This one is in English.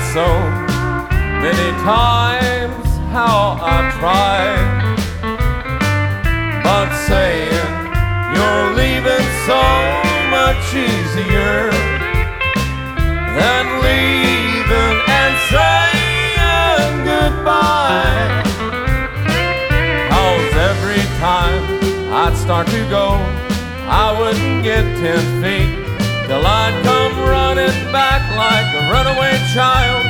so many times how I've tried, but saying you're leaving so much easier than leaving and saying goodbye. 'Cause every time I'd start to go, I wouldn't get 10 feet till I'd come running back like a runaway child.